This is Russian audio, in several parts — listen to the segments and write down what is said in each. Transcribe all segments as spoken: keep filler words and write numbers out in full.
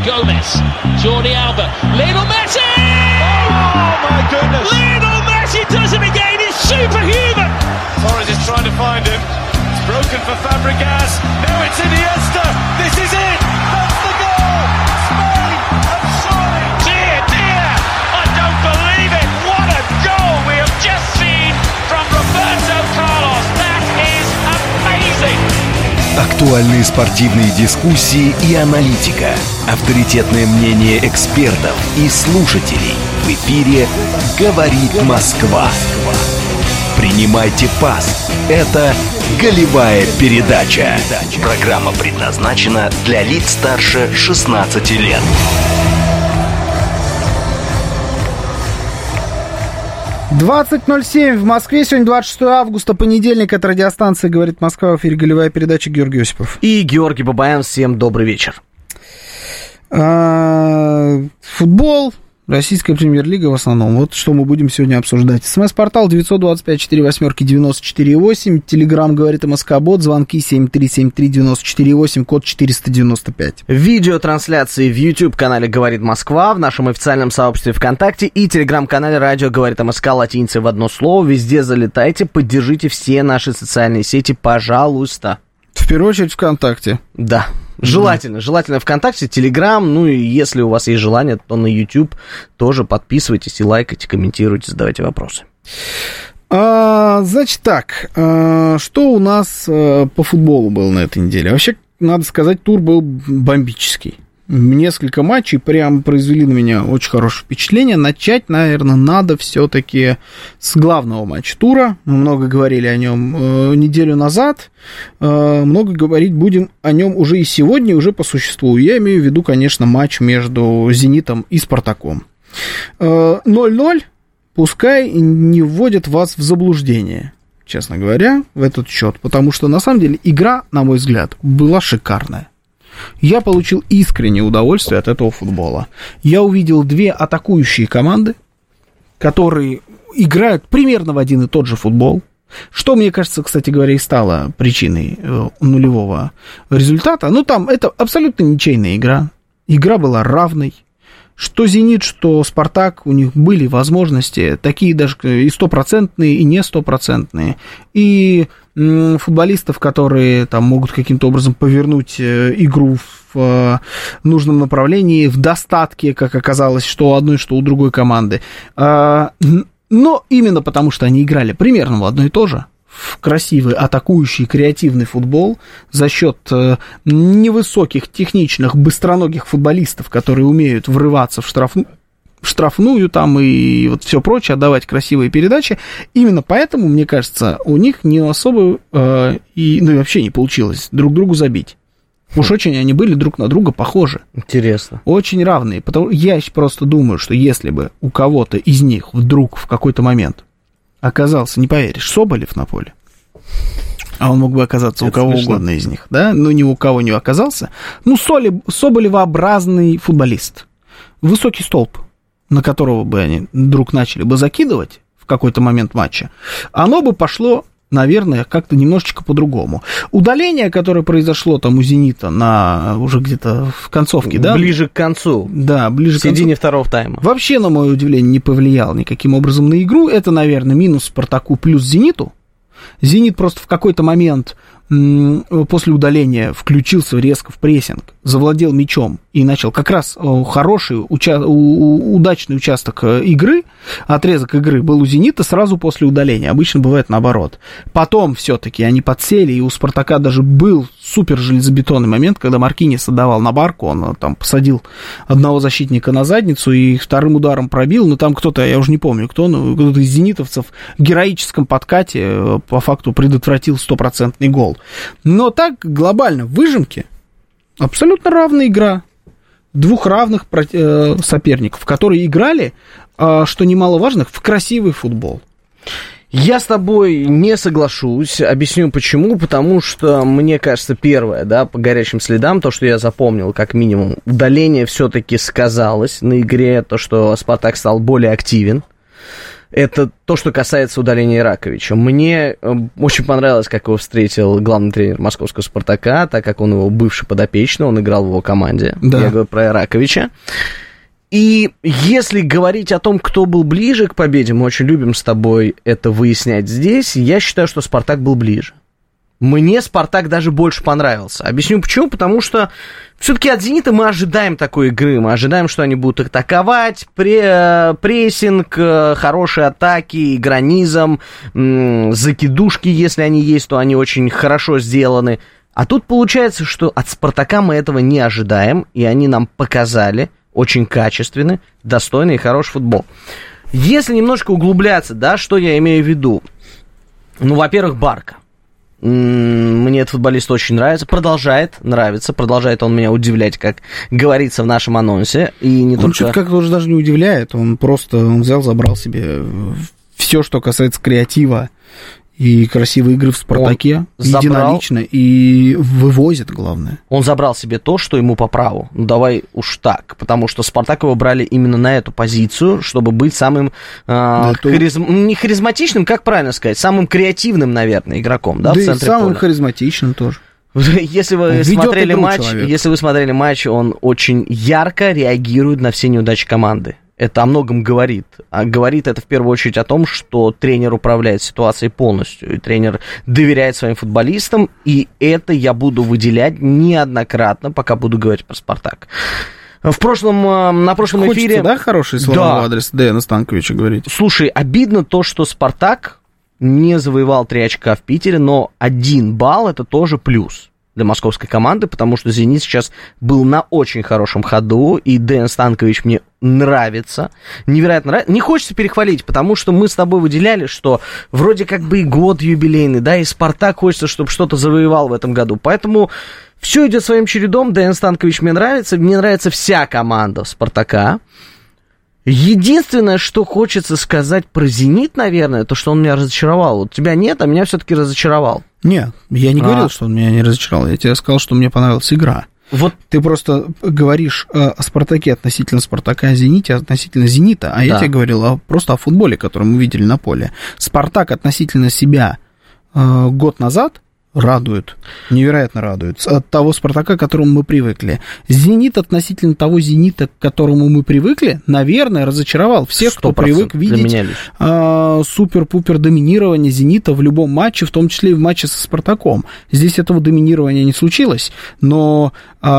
Gomez, Jordi Alba, Lionel Messi! Oh my goodness! Lionel Messi does it again, he's superhuman! Torres is trying to find him, it's broken for Fabregas, now it's Iniesta, this is it! That's the goal! Spain have surely! Dear, dear, I don't believe it! What a goal we have just seen from Roberto Carlos, that is amazing! Актуальные спортивные дискуссии и аналитика. Авторитетное мнение экспертов и слушателей. В эфире «Говорит Москва». Принимайте пас. Это «Голевая передача». Программа предназначена для лиц старше шестнадцати лет. двадцать ноль семь в Москве, сегодня двадцать шестое августа, понедельник, это радиостанция «Говорит Москва», в эфире «Голевая передача», Георгий Осипов. И Георгий Бабаян, всем добрый вечер. А, футбол, российская премьер-лига в основном, вот что мы будем сегодня обсуждать. СМС-портал девятьсот двадцать пять сорок восемь девяносто четыре восемь, Телеграм «Говорит МСК-бот», звонки семь три семь три девяносто четыре восемь, код четыреста девяносто пять. Видеотрансляции в YouTube-канале «Говорит Москва», в нашем официальном сообществе ВКонтакте и Телеграм-канале «Радио Говорит МСК» латиницей в одно слово. Везде залетайте, поддержите все наши социальные сети, пожалуйста. В первую очередь ВКонтакте. Да. Желательно, желательно ВКонтакте, Телеграм, ну и если у вас есть желание, то на YouTube тоже подписывайтесь и лайкайте, комментируйте, задавайте вопросы. А, значит так, а, что у нас а, по футболу было на этой неделе? Вообще, надо сказать, тур был бомбический. Несколько матчей прям произвели на меня очень хорошее впечатление. Начать, наверное, надо все-таки с главного матча тура. Мы много говорили о нем э, неделю назад. Э, много говорить будем о нем уже и сегодня, уже по существу. Я имею в виду, конечно, матч между «Зенитом» и «Спартаком». Э, ноль ноль, пускай не вводят вас в заблуждение, честно говоря, в этот счет. Потому что, на самом деле, игра, на мой взгляд, была шикарная. Я получил искреннее удовольствие от этого футбола. Я увидел две атакующие команды, которые играют примерно в один и тот же футбол. Что, мне кажется, кстати говоря, и стало причиной нулевого результата. Ну, там это абсолютно ничейная игра. Игра была равной. Что «Зенит», что «Спартак», у них были возможности, такие даже и стопроцентные, и не стопроцентные. И м, футболистов, которые там могут каким-то образом повернуть игру в нужном направлении, в достатке, как оказалось, что у одной, что у другой команды. Но именно потому, что они играли примерно в одно и то же, в красивый, атакующий, креативный футбол за счет э, невысоких, техничных, быстроногих футболистов, которые умеют врываться в, штраф... в штрафную там и вот все прочее, отдавать красивые передачи. Именно поэтому, мне кажется, у них не особо э, и, ну, и вообще не получилось друг другу забить. Уж очень они были друг на друга похожи. Интересно. Очень равные. Потому... Я просто думаю, что если бы у кого-то из них вдруг в какой-то момент оказался, не поверишь, Соболев на поле, а он мог бы оказаться это у кого смешно. Угодно из них, да, но ни у кого не оказался. Ну, Соли, Соболевообразный футболист, высокий столб, на которого бы они вдруг начали бы закидывать в какой-то момент матча, оно бы пошло, наверное, как-то немножечко по-другому. Удаление, которое произошло там у «Зенита» на уже где-то в концовке, да? Ближе к концу. Да, ближе к концу. В середине второго тайма. Вообще, на мое удивление, не повлиял никаким образом на игру. Это, наверное, минус «Спартаку» плюс «Зениту». «Зенит» просто в какой-то момент м- после удаления включился резко в прессинг, завладел мячом и начал как раз хороший, уча- у- удачный участок игры, отрезок игры был у «Зенита» сразу после удаления. Обычно бывает наоборот. Потом все-таки они подсели, и у «Спартака» даже был супер железобетонный момент, когда Маркинес отдавал на Барку, он там посадил одного защитника на задницу и вторым ударом пробил, но там кто-то, я уже не помню кто, но кто-то из зенитовцев в героическом подкате по факту предотвратил стопроцентный гол. Но так глобально в выжимке абсолютно равная игра двух равных соперников, которые играли, что немаловажно, в красивый футбол. Я с тобой не соглашусь, объясню почему, потому что, мне кажется, первое, да, по горячим следам, то, что я запомнил, как минимум, удаление все-таки сказалось на игре, то, что «Спартак» стал более активен, Это то, что касается удаления Ираковича. Мне э, очень понравилось, как его встретил главный тренер московского «Спартака», так как он его бывший подопечный, он играл в его команде. Да. Я говорю про Ираковича. И если говорить о том, кто был ближе к победе, мы очень любим с тобой это выяснять здесь, я считаю, что «Спартак» был ближе. Мне «Спартак» даже больше понравился. Объясню почему. Потому что все-таки от «Зенита» мы ожидаем такой игры. Мы ожидаем, что они будут атаковать, прессинг, хорошие атаки, игра низом, закидушки, если они есть, то они очень хорошо сделаны. А тут получается, что от «Спартака» мы этого не ожидаем, и они нам показали очень качественный, достойный и хороший футбол. Если немножко углубляться, да, что я имею в виду? Ну, во-первых, Барка. Мне этот футболист очень нравится, продолжает нравиться, продолжает он меня удивлять, как говорится в нашем анонсе. И не он только... что-то как-то уже даже не удивляет, он просто он взял, забрал себе все, что касается креатива и красивые игры в «Спартаке», единолично, и вывозит, главное. Он забрал себе то, что ему по праву. Ну, давай уж так, потому что «Спартак» его брали именно на эту позицию, чтобы быть самым э, да, харизм... то... не харизматичным, как правильно сказать, самым креативным, наверное, игроком, да, да в центре и самым поля. Харизматичным тоже. Если вы смотрели матч, если вы смотрели матч, он очень ярко реагирует на все неудачи команды. Это о многом говорит. А говорит это в первую очередь о том, что тренер управляет ситуацией полностью. И тренер доверяет своим футболистам. И это я буду выделять неоднократно, пока буду говорить про «Спартак». В прошлом, на прошлом Хочется, эфире... да, хорошие слова да. в адрес Дэна Станковича говорить? Слушай, обидно то, что «Спартак» не завоевал три очка в Питере, но один балл — это тоже плюс для московской команды, потому что «Зенит» сейчас был на очень хорошем ходу, и Дэн Станкович мне нравится, невероятно нравится. Не хочется перехвалить, потому что мы с тобой выделяли, что вроде как бы и год юбилейный, да, и «Спартак» хочется, чтобы что-то завоевал в этом году, поэтому все идет своим чередом. Дэн Станкович мне нравится, мне нравится вся команда «Спартака». Единственное, что хочется сказать про «Зенит», наверное, то, что он меня разочаровал. Вот тебя нет, а меня все-таки разочаровал. Нет, я не а. говорил, что он меня не разочаровал. Я тебе сказал, что мне понравилась игра. Вот ты просто говоришь о «Спартаке» относительно «Спартака», о «Зените» относительно «Зенита», а да. я тебе говорил о, просто о футболе, который мы видели на поле. «Спартак» относительно себя э, год назад радует, невероятно радует, от того «Спартака», к которому мы привыкли. «Зенит» относительно того «Зенита», к которому мы привыкли, наверное, разочаровал всех, кто привык видеть э, супер-пупер доминирование «Зенита» в любом матче, в том числе и в матче со «Спартаком». Здесь этого доминирования не случилось, но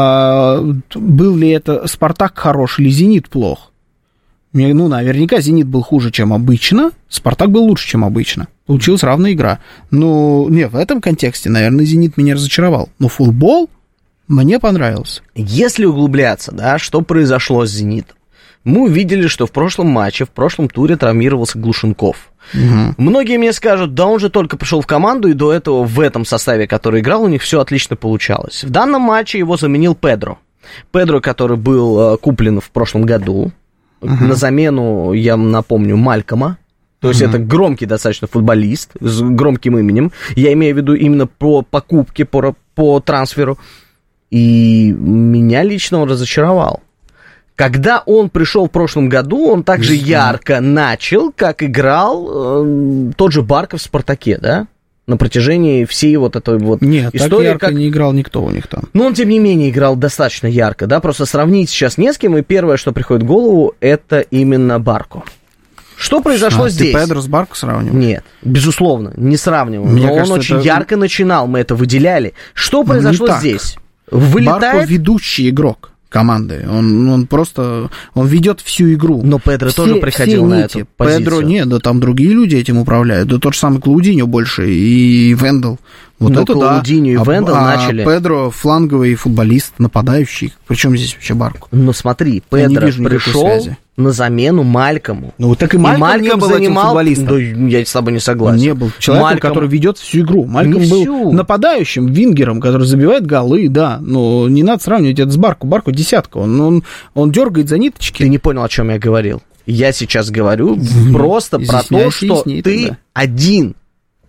э, был ли это «Спартак» хорош или «Зенит» плох? Ну, наверняка «Зенит» был хуже, чем обычно, «Спартак» был лучше, чем обычно. Получилась равная игра. Ну, не, в этом контексте, наверное, «Зенит» меня разочаровал. Но футбол мне понравился. Если углубляться, да, что произошло с «Зенитом»? Мы увидели, что в прошлом матче, в прошлом туре травмировался Глушенков. Угу. Многие мне скажут, да он же только пришел в команду, и до этого в этом составе, который играл, у них все отлично получалось. В данном матче его заменил Педро. Педро, который был куплен в прошлом году. Uh-huh. На замену, я напомню, Малькома. То есть uh-huh. это громкий достаточно футболист с громким именем. Я имею в виду именно по покупке, по, по трансферу. И меня лично он разочаровал. Когда он пришел в прошлом году, он также uh-huh. ярко начал, как играл э, тот же Барка в «Спартаке», да? На протяжении всей вот этой вот Нет, истории. Так ярко как... не играл никто у них там. Ну, он, тем не менее, играл достаточно ярко, да, просто сравнить сейчас не с кем, и первое, что приходит в голову, это именно Барку. Что произошло а, здесь? Ты Педро с Барку сравниваешь? Нет, безусловно, не сравниваем. Мне но кажется, он очень это... ярко начинал, мы это выделяли. Что произошло не здесь? Вылетает... Барку ведущий игрок команды. Он, он просто, он ведет всю игру. Но Педро все, тоже приходил на эту позицию. Педро нет, да там другие люди этим управляют. Да тот же самый Клаудиньо больше и Вендел. Вот но это Клаудиньо да. и Вендел а, начали. А Педро фланговый футболист, нападающий. Причем здесь вообще Барку? Но смотри, Педро пришел на замену Малькому. Ну, так и Мальком, Мальком не был занимал... футболистом. Да, я с тобой не согласен. Он не был человеком, Мальком... который ведет всю игру. Мальком не был всю. нападающим, вингером, который забивает голы, да. Но не надо сравнивать это с Барку. Барку десятка. Он, он, он дергает за ниточки. Ты не понял, о чем я говорил. Я сейчас говорю просто про то, что ты один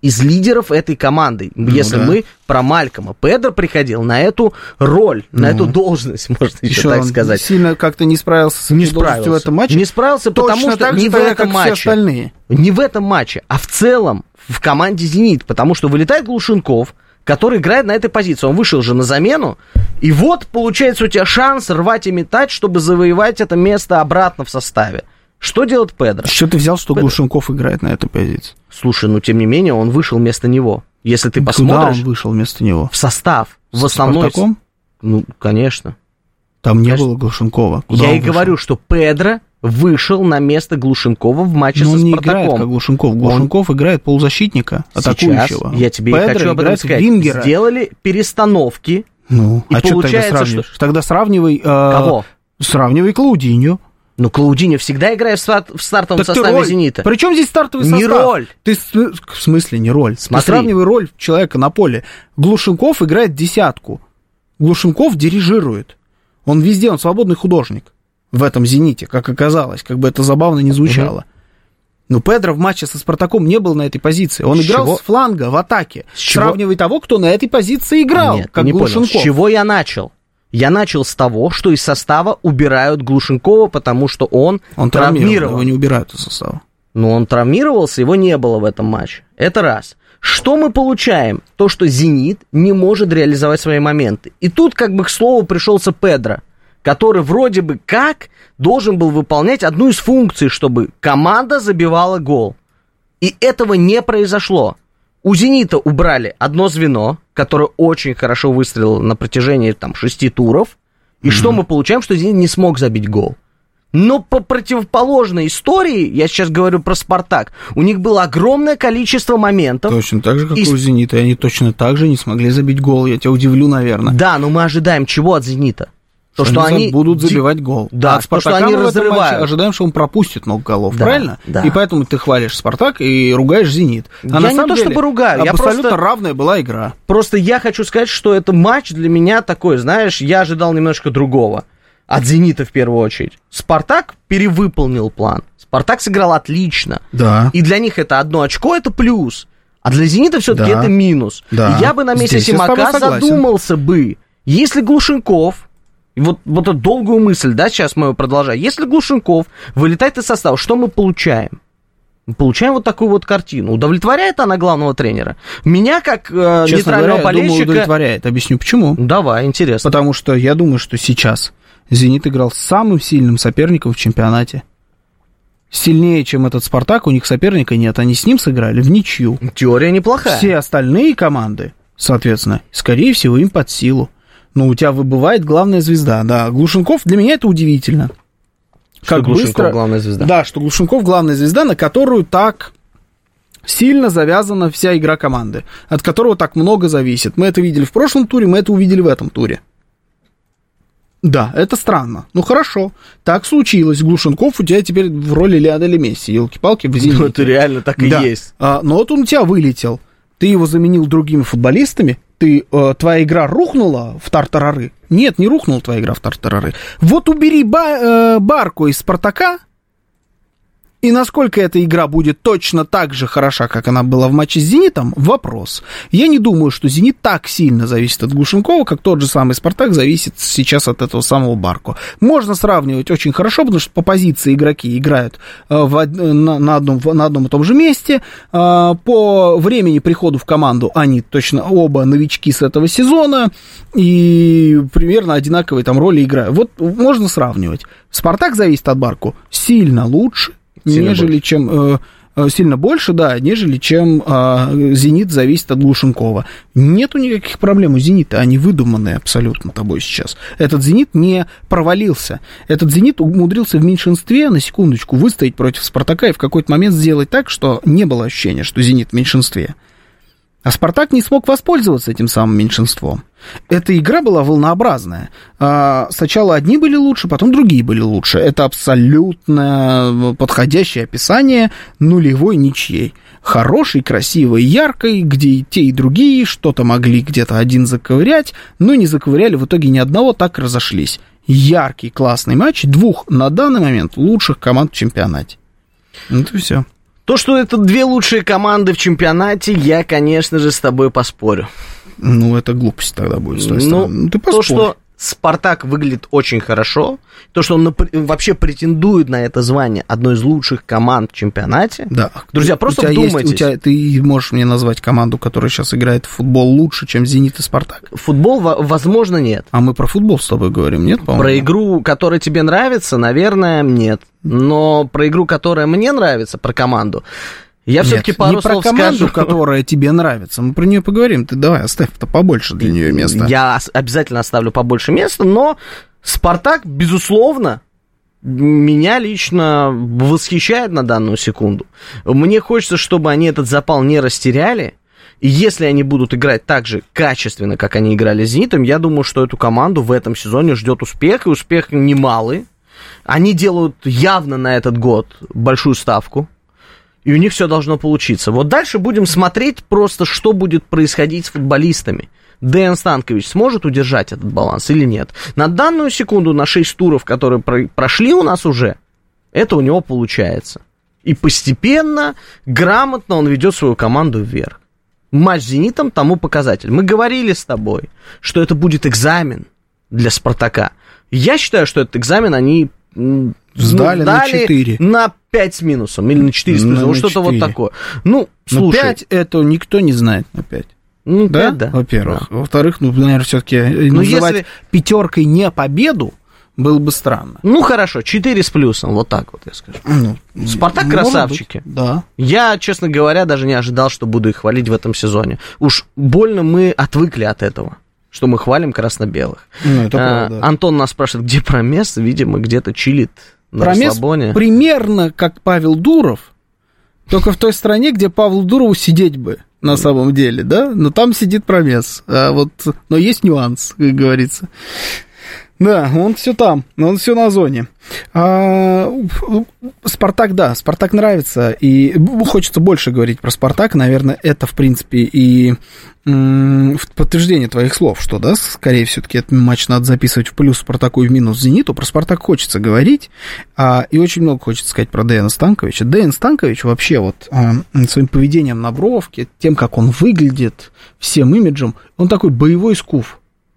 из лидеров этой команды. Ну, если да. мы про Малькома. Педро приходил на эту роль, ну. на эту должность, можно еще, еще так сказать. Сильно как-то не справился с не справился. в этом матче. Не справился, Точно потому что так не в этом как матче. Все остальные. Не в этом матче, а в целом в команде «Зенит», потому что вылетает Глушенков, который играет на этой позиции. Он вышел же на замену, и вот, получается, у тебя шанс рвать и метать, чтобы завоевать это место обратно в составе. Что делает Педро? Что ты взял, что Педро? Глушенков играет на этой позиции? Слушай, ну, тем не менее, он вышел вместо него. Если ты посмотришь... Куда он вышел вместо него? В состав. В основной... С Спартаком? Ну, конечно. Там не конечно. было Глушенкова. Куда Я и вышел? говорю, что Педро вышел на место Глушенкова в матче Но со он не Спартаком. играет как Глушенков. Глушенков он... играет полузащитника, атакующего. Сейчас я тебе Педро и хочу об этом сказать. Вингера. Сделали перестановки. Ну, и а что тогда сравниваешь? Что... Тогда сравнивай... Э, Кого? Сравнивай Клаудиньо. Ну, Клаудиньо всегда играет в, стар- в стартовом так составе «Зенита». При чем здесь стартовый не состав? Роль. Ты, в смысле не роль? Смотри. Ты сравнивай роль человека на поле. Глушенков играет десятку. Глушенков дирижирует. Он везде, он свободный художник в этом «Зените», как оказалось. Как бы это забавно не звучало. Угу. Но Педро в матче со «Спартаком» не был на этой позиции. Он с играл чего? С фланга, в атаке. С Сравнивай чего? Того, кто на этой позиции играл, Нет, как не Глушенков. Понял. С чего я начал? Я начал с того, что из состава убирают Глушенкова, потому что он, он травмирован. Его не убирают из состава. Ну, он травмировался, его не было в этом матче. Это раз. Что мы получаем? То, что «Зенит» не может реализовать свои моменты. И тут, как бы, к слову, пришелся Педро, который вроде бы как должен был выполнять одну из функций, чтобы команда забивала гол. И этого не произошло. У «Зенита» убрали одно звено, которое очень хорошо выстрелило на протяжении там, шести туров. И mm-hmm. что мы получаем? Что «Зенит» не смог забить гол. Но по противоположной истории, я сейчас говорю про «Спартак», у них было огромное количество моментов. Точно так же, как и у «Зенита». И они точно так же не смогли забить гол. Я тебя удивлю, наверное. Да, но мы ожидаем чего от «Зенита»? То, что, что они, они будут забивать гол. Да, а то, что они разрывают. Ожидаем, что он пропустит много голов, да, правильно? Да. И поэтому ты хвалишь «Спартак» и ругаешь «Зенит». А я на не самом то, деле, чтобы ругаю. Я абсолютно просто... равная была игра. Просто я хочу сказать, что это матч для меня такой, знаешь, я ожидал немножко другого. От «Зенита» в первую очередь. «Спартак» перевыполнил план. «Спартак» сыграл отлично. Да. И для них это одно очко, это плюс. А для «Зенита» все-таки да. это минус. Да. И я бы на месте Здесь Симака задумался бы, если Глушенков... Вот, вот эту долгую мысль, да, сейчас мы ее продолжаем. Если Глушенков вылетает из состава, что мы получаем? Мы получаем вот такую вот картину. Удовлетворяет она главного тренера? Меня, как э, нейтрального говоря, болельщика... Я думаю, удовлетворяет. Объясню, почему. Давай, интересно. Потому что я думаю, что сейчас «Зенит» играл с самым сильным соперником в чемпионате. Сильнее, чем этот «Спартак», у них соперника нет. Они с ним сыграли в ничью. Теория неплохая. Все остальные команды, соответственно, скорее всего, им под силу. Ну, у тебя выбывает главная звезда, да. Глушенков, для меня это удивительно. Что как Глушенков быстро... главная звезда? Да, что Глушенков главная звезда, на которую так сильно завязана вся игра команды, от которого так много зависит. Мы это видели в прошлом туре, мы это увидели в этом туре. Да, это странно. Ну, хорошо, так случилось. Глушенков у тебя теперь в роли Лионеля Месси, елки-палки, в «Зените». Ну, это реально так и да. есть. А, но вот он у тебя вылетел. Ты его заменил другими футболистами, ты, э, твоя игра рухнула в тартарары? Нет, не рухнула твоя игра в тартарары. Вот убери ба- э, Барку из «Спартака», и насколько эта игра будет точно так же хороша, как она была в матче с «Зенитом», вопрос. Я не думаю, что «Зенит» так сильно зависит от Глушенкова, как тот же самый «Спартак» зависит сейчас от этого самого Барку. Можно сравнивать очень хорошо, потому что по позиции игроки играют в, на, на, одном, на одном и том же месте. По времени прихода в команду они точно оба новички с этого сезона, и примерно одинаковые там роли играют. Вот можно сравнивать. «Спартак» зависит от Барку сильно лучше, Сильно нежели больше. чем э, сильно больше, да, нежели чем э, «Зенит» зависит от Глушенкова. Нету никаких проблем у «Зенита», они выдуманные абсолютно тобой сейчас. Этот «Зенит» не провалился. Этот «Зенит» умудрился в меньшинстве, на секундочку, выстоять против «Спартака» и в какой-то момент сделать так, что не было ощущения, что «Зенит» в меньшинстве. А «Спартак» не смог воспользоваться этим самым меньшинством. Эта игра была волнообразная. Сначала одни были лучше, потом другие были лучше. Это абсолютно подходящее описание нулевой ничьей. Хорошей, красивой, яркой, где и те, и другие что-то могли где-то один заковырять, но не заковыряли в итоге ни одного, так и разошлись. Яркий, классный матч двух, на данный момент, лучших команд в чемпионате. Вот и все. То, что это две лучшие команды в чемпионате, я, конечно же, с тобой поспорю. Ну, это глупость тогда будет с той ну, стороны. Ну, ты поспорь. То, что Спартак выглядит очень хорошо, то, что он напр- вообще претендует на это звание одной из лучших команд в чемпионате. Да. Друзья, просто вдумайтесь. У тебя, ты можешь мне назвать команду, которая сейчас играет в футбол лучше, чем «Зенит» и «Спартак»? Футбол, возможно, нет. А мы про футбол с тобой говорим, нет, по-моему? Про игру, которая тебе нравится, наверное, нет. Но про игру, которая мне нравится, про команду, я все-таки пару не слов про команду, скажу. Которая тебе нравится. Мы про нее поговорим. Ты давай, оставь-то побольше для нее места. Я обязательно оставлю побольше места, но «Спартак», безусловно, меня лично восхищает на данную секунду. Мне хочется, чтобы они этот запал не растеряли. И если они будут играть так же качественно, как они играли с «Зенитом», я думаю, что эту команду в этом сезоне ждет успех, и успех немалый. Они делают явно на этот год большую ставку. И у них все должно получиться. Вот дальше будем смотреть просто, что будет происходить с футболистами. Деян Станкович сможет удержать этот баланс или нет? На данную секунду, на шесть туров, которые про- прошли у нас уже, это у него получается. И постепенно, грамотно он ведет свою команду вверх. Матч с «Зенитом» тому показатель. Мы говорили с тобой, что это будет экзамен для «Спартака». Я считаю, что этот экзамен они... Сдали ну, на четыре. На пять с минусом или на четыре с минусом. Вот что-то вот такое. Ну, слушай. На пять это никто не знает на пять. Ну, да? пять, да. Во-первых. Да. Во-вторых, ну, наверное, все-таки ну, называть если... пятеркой не победу было бы странно. Ну, хорошо, четыре с плюсом, вот так вот я скажу. Ну, «Спартак» красавчики. Быть, да. Я, честно говоря, даже не ожидал, что буду их хвалить в этом сезоне. Уж больно мы отвыкли от этого, что мы хвалим красно-белых. Ну, это а, правда. Антон нас спрашивает, где Промес? Видимо, где-то чилит на Промес расслабоне. Примерно как Павел Дуров, только в той стране, где Павлу Дурову сидеть бы, на самом деле, да? Но там сидит Промес. А вот, но есть нюанс, как говорится. Да, он все там, он все на зоне. А, Спартак, да, Спартак нравится, и хочется больше говорить про Спартак, наверное, это, в принципе, и м- подтверждение твоих слов, что, да, скорее все-таки этот матч надо записывать в плюс Спартаку и в минус Зениту. Про Спартак хочется говорить, а, и очень много хочется сказать про Деяна Станковича. Деян Станкович вообще вот а, своим поведением на бровке, тем, как он выглядит, всем имиджем, он такой боевой скуф.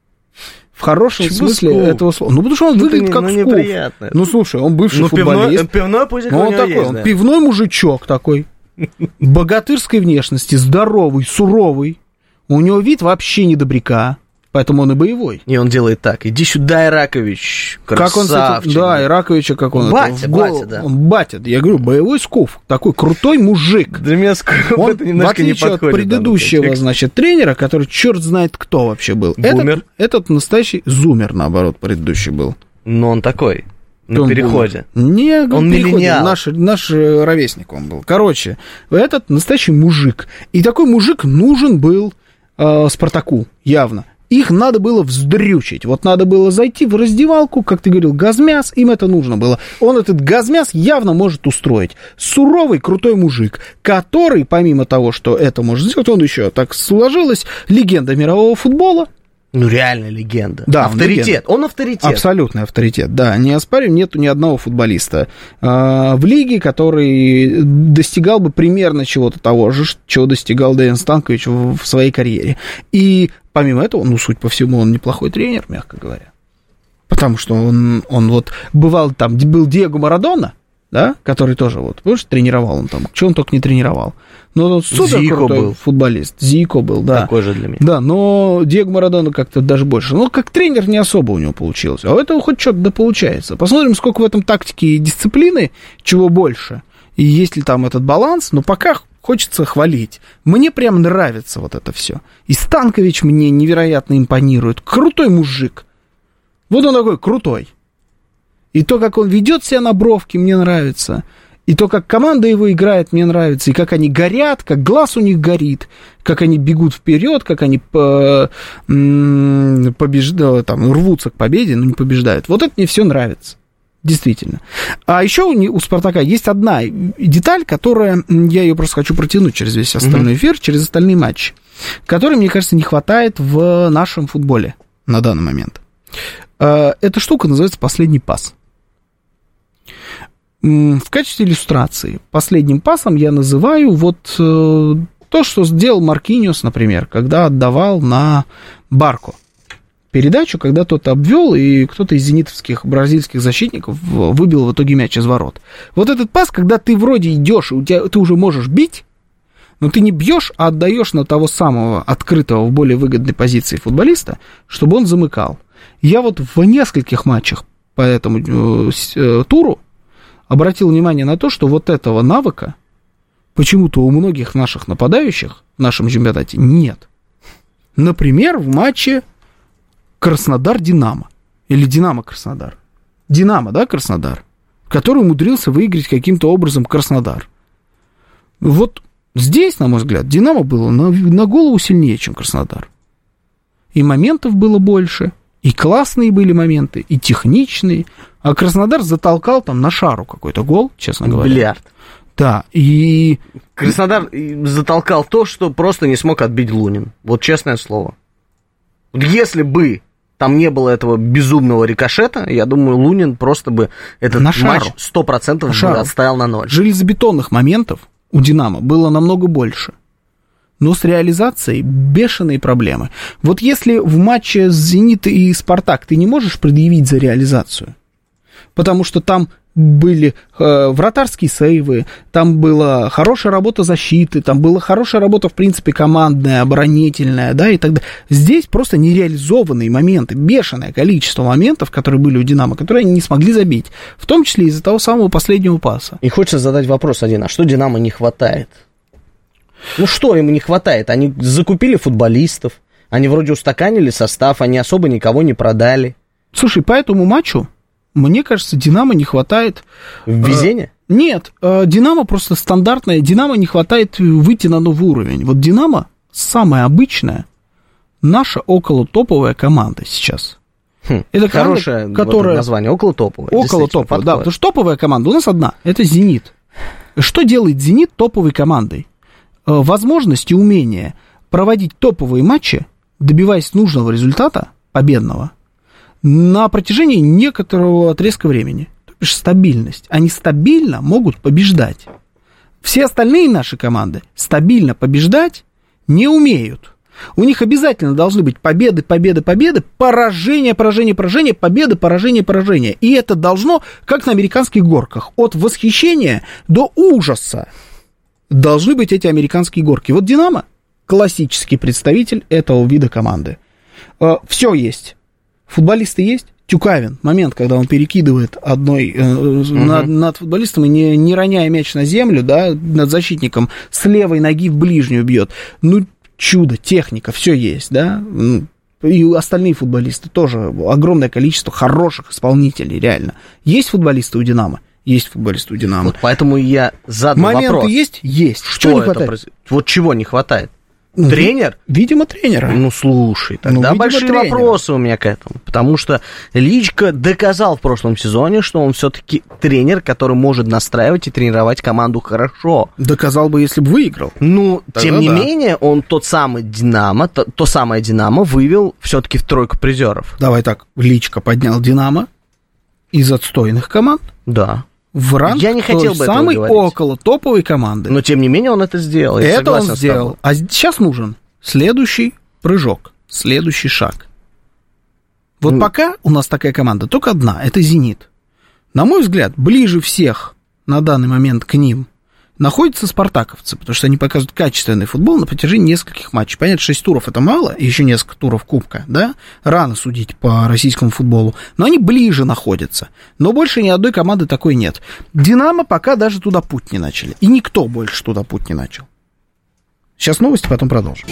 В хорошем Почему смысле скуф? этого слова. Ну, потому что он выглядит не, как ну, скуф. неприятно. Ну, слушай, он бывший ну, футболист. Пивной, пивной пузик Ну, у он него такой, есть, он да. пивной мужичок такой, богатырской внешности, здоровый, суровый. У него вид вообще не добряка, поэтому он и боевой. И он делает так, иди сюда, Иракович, Как он, красавчик. кстати, да, Ираковича, как он... Батя, это, в гол- батя, да. Он батя, я говорю, боевой скуф, такой крутой мужик. Для меня скуф Он, это в немножко не отличие от подходит. предыдущего, значит, тренера, который черт знает кто вообще был. Бумер. Этот, этот настоящий зумер, наоборот, предыдущий был. Но он такой, на Он переходе. был. Не, Он переходе, миллениал. Наш, наш э, ровесник он был. Короче, этот настоящий мужик. И такой мужик нужен был э, Спартаку, явно. Их надо было вздрючить. Вот надо было зайти в раздевалку, как ты говорил, газмяс, им это нужно было. Он этот газмяс явно может устроить. Суровый, крутой мужик, который, помимо того, что это может сделать, он еще так сложилось, легенда мирового футбола. Ну, реально легенда. Да, авторитет. легенда. Он авторитет. Абсолютный авторитет, да. Не оспариваем, нету ни одного футболиста э, в лиге, который достигал бы примерно чего-то того же, чего достигал Деян Станкович в, в своей карьере. И помимо этого, ну, суть по всему, он неплохой тренер, мягко говоря. Потому что он, он вот бывал там, был Диего Марадона, да, который тоже вот, помнишь, тренировал он там, что он только не тренировал. Но он супер Зико крутой был. футболист. Зико был, да. Такой же для меня. Да, но Диего Марадона как-то даже больше. Но как тренер не особо у него получилось. А у этого хоть что-то да получается. Посмотрим, сколько в этом тактики и дисциплины, чего больше. И есть ли там этот баланс. Но пока хочется хвалить. Мне прям нравится вот это все. И Станкович мне невероятно импонирует. Крутой мужик. Вот он такой крутой. И то, как он ведет себя на бровке, мне нравится. И то, как команда его играет, мне нравится. И как они горят, как глаз у них горит, как они бегут вперед, как они по, побеждают, там, рвутся к победе, но не побеждают. Вот это мне все нравится. Действительно. А еще у, у «Спартака» есть одна деталь, которая, я ее просто хочу протянуть через весь остальной эфир, через остальные матчи, которой, мне кажется, не хватает в нашем футболе на данный момент. Эта штука называется «последний пас». В качестве иллюстрации последним пасом я называю вот э, то, что сделал Маркиньос, например, когда отдавал на Барко передачу, когда тот обвел, и кто-то из зенитовских бразильских защитников выбил в итоге мяч из ворот. Вот этот пас, когда ты вроде идешь, у тебя, ты уже можешь бить, но ты не бьешь, а отдаешь на того самого открытого в более выгодной позиции футболиста, чтобы он замыкал. Я вот в нескольких матчах по этому э, э, туру обратил внимание на то, что вот этого навыка почему-то у многих наших нападающих в нашем чемпионате нет. Например, в матче Краснодар-Динамо. Или Динамо-Краснодар. Динамо, да, Краснодар? Который умудрился выиграть каким-то образом Краснодар. Вот здесь, на мой взгляд, Динамо было на, на голову сильнее, чем Краснодар. И моментов было больше, и классные были моменты, и техничные. А Краснодар затолкал там на шару какой-то гол, честно говоря. Бильярд. Да, и... Краснодар затолкал то, что просто не смог отбить Лунин. Вот честное слово. Если бы там не было этого безумного рикошета, я думаю, Лунин просто бы этот на матч сто процентов бы отставил на ноль. Железобетонных моментов у «Динамо» было намного больше. Но с реализацией бешеные проблемы. Вот если в матче с «Зенит» и «Спартак» ты не можешь предъявить за реализацию, потому что там были э, вратарские сейвы, там была хорошая работа защиты, там была хорошая работа, в принципе, командная, оборонительная, да, и так далее. Здесь просто нереализованные моменты, бешеное количество моментов, которые были у «Динамо», которые они не смогли забить, в том числе из-за того самого последнего паса. И хочется задать вопрос один, а что «Динамо» не хватает? Ну, что ему не хватает? Они закупили футболистов, они вроде устаканили состав, они особо никого не продали. Слушай, по этому матчу, мне кажется, «Динамо» не хватает... Везения? Э, нет, э, «Динамо» просто стандартное. «Динамо» не хватает выйти на новый уровень. Вот «Динамо» самая обычная, наша около топовая команда сейчас. Хм, это команда, хорошее которая... название, около топовая. Около топовая, да, потому что топовая команда у нас одна, это «Зенит». Что делает «Зенит» топовой командой? Э, возможность и умение проводить топовые матчи, добиваясь нужного результата, победного, на протяжении некоторого отрезка времени. То есть стабильность. Они стабильно могут побеждать. Все остальные наши команды стабильно побеждать не умеют. У них обязательно должны быть победы, победы, победы, поражение, поражение, поражение, победы, поражение, поражение. И это должно, как на американских горках, от восхищения до ужаса должны быть эти американские горки. Вот «Динамо» классический представитель этого вида команды. Все есть. Футболисты есть? Тюкавин, момент, когда он перекидывает одной э, угу. над, над футболистом и не, не роняя мяч на землю, да, над защитником, с левой ноги в ближнюю бьет. Ну, чудо, техника, все есть, да. И остальные футболисты тоже, огромное количество хороших исполнителей, реально. Есть футболисты у «Динамо»? Есть футболисты у «Динамо». Вот поэтому я задал моменты вопрос. Моменты есть? Есть. Что не хватает? Произ... Вот чего не хватает? Ну, тренер? Видимо, тренера. Ну, слушай, тогда ну, большие тренера. Вопросы у меня к этому. Потому что Личко доказал в прошлом сезоне, что он все-таки тренер, который может настраивать и тренировать команду хорошо. Доказал бы, если бы выиграл. Ну, тогда тем не да. менее, он тот самый «Динамо», то, то самое «Динамо» вывел все-таки в тройку призеров. Давай так, Личко поднял «Динамо» из отстойных команд. Да. В ранг я не хотел бы самой около топовой команды. Но, тем не менее, он это сделал. Я это он сделал. А сейчас нужен следующий прыжок, следующий шаг. Вот mm. пока у нас такая команда только одна, это «Зенит». На мой взгляд, ближе всех на данный момент к ним находятся спартаковцы, потому что они показывают качественный футбол на протяжении нескольких матчей. Понятно, шесть туров это мало, и еще несколько туров кубка, да? Рано судить по российскому футболу. Но они ближе находятся. Но больше ни одной команды такой нет. «Динамо» пока даже туда путь не начали. И никто больше туда путь не начал. Сейчас новости, потом продолжим.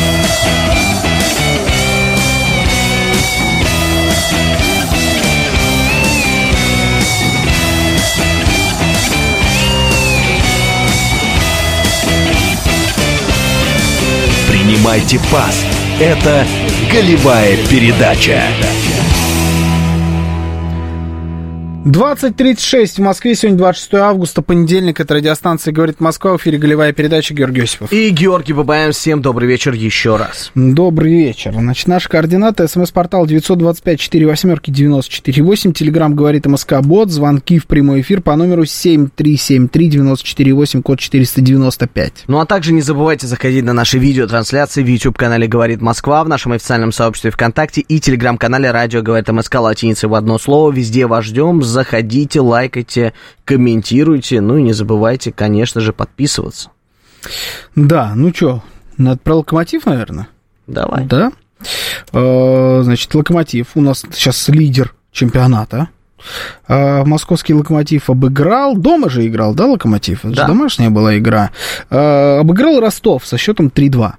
Принимайте пас. Это голевая передача. двадцать тридцать шесть в Москве, сегодня двадцать шестое августа, понедельник, это радиостанция «Говорит Москва», в эфире голевая передача, Георгий Осипов. И Георгий Бабаян, всем добрый вечер еще раз. Добрый вечер. Значит, наши координаты: смс-портал девять два пять четыре восемь девять четыре восемь, телеграмм «Говорит МСК Бот», звонки в прямой эфир по номеру семь три семь три девять четыре восемь, код четыреста девяносто пять. Ну а также не забывайте заходить на наши видеотрансляции в YouTube-канале «Говорит Москва», в нашем официальном сообществе ВКонтакте и телеграм-канале «Радио Говорит МСК» латиницей в одно слово. Везде вас ждем. Заходите, лайкайте, комментируйте, ну и не забывайте, конечно же, подписываться. Да, ну что, надо про «Локомотив», наверное? Давай. Да. Значит, «Локомотив» у нас сейчас лидер чемпионата. Московский «Локомотив» обыграл, дома же играл, да, «Локомотив»? Это да. же домашняя была игра. Обыграл Ростов со счетом три два.